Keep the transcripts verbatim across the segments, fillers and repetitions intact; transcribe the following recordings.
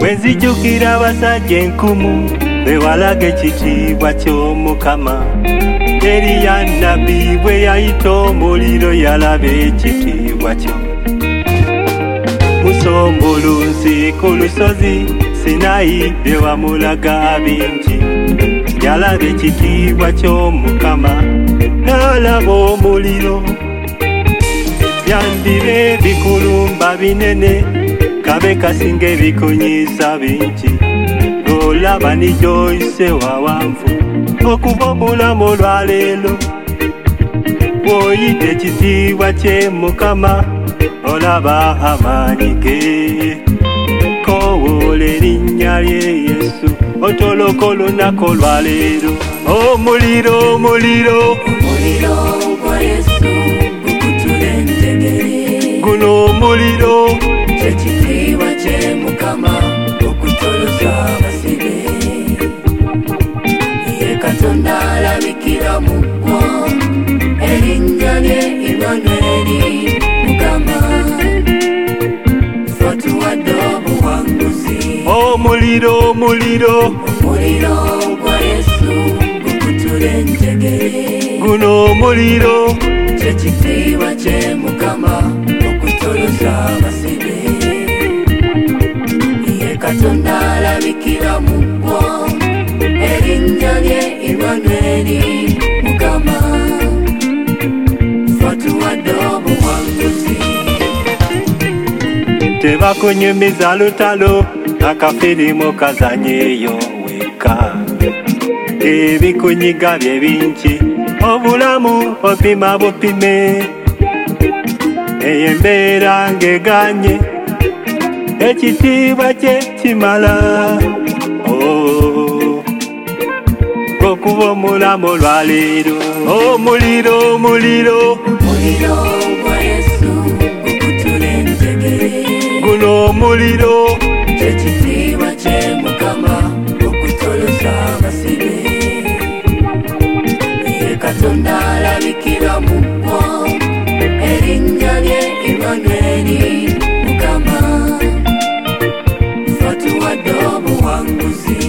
Bwenzijukira abasajja enkumu bewalaga ekitiibwa ky'Omukama. Eriya nnabbi bwe yayita omuliro yalaba ekitiibwa kyo. Musombulunsi ku lusozi Sinayi bye wamulaga bingi, yalaba ekitiibwa ky'Omukama n'alaba omuliro. Byandiba ebikulumba binene kabe kasinga ebikunyiisa bingi, ng'olaba ni Joyce wawanvu okuba omulamu olwaleero. Bw'oyita ekitiibwa kye Mukama olaba amaanyi ge. Kowoola erinnya lye Yesu otoloka olunaku olwaleero. Omuliro, omuliro, omuliro gwa Yesu gukutula entegere. Guno omuliro kyekitiibwa kye Mukama okutoloza abasibe. Ye Katonda alabikira mu ggwo, erinnya lye Emmanueli Mukama. Ffe atuwadde obuwanguzi. omuliro, omuliro, Omuliro gwa Yesu gukutula entegere. guno omuliro Kyekitiibwa kye Mukama okutoloza abasibe. Ye Katonda alabikira mu ggwo, erinnya lye Emmanueli Mukama. Ffe atuwadde obuwanguzi. tebakunyumiza lutalo akafirimu kazanyeeyo wekka. Ebikunyiga bye bingi obulamu opima bupime. Eyo embeera ng'eganye ekitiibwa kye kimala. Oh, okuba omulamu olwaleero. Omuliro, omuliro, Omuliro gwa Yesu gukutula entegere. guno omuliro Kyekitiibwa kye Mukama okutoloza abasibe. Ye Katonda alabikira mu ggwo, erinnya lye Emmanueli Mukama. Ffe atuwadde obuwanguzi.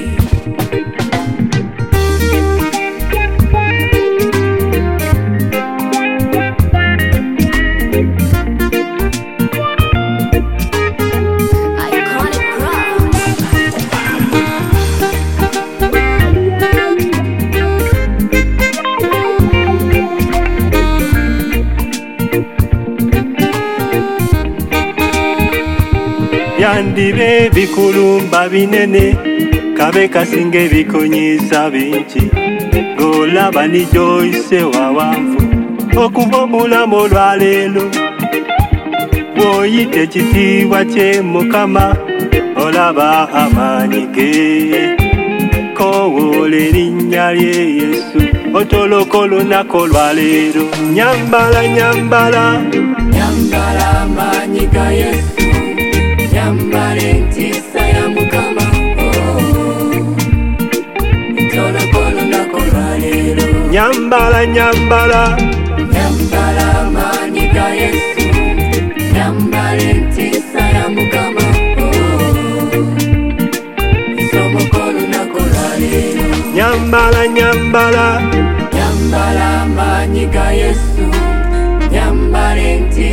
Byandiba ebikulumba binene kabe kasinga ebikunyiisa bingi, ng'olaba ni Joyce wawanvu okuba omulamu olwaleero. Bw'oyita ekitiibwa kye Mukama olaba amaanyi ge. Kowoola erinnya lye Yesu otoloka olunaku olwaleero. Nyambala, nyambala, Nyambala amaanyi ga Yesu, nyambala entiisa ya Mukama. Oh, ntoloka olunaku olwaleero. nyambala, nyambala, Nyambala amaanyi ga Yesu, nyambala entiisa ya Mukama. Oh, nsomoka olunaku olwaleero. nyambala, nyambala, Nyambala amaanyi ga Yesu, nyambala entiisa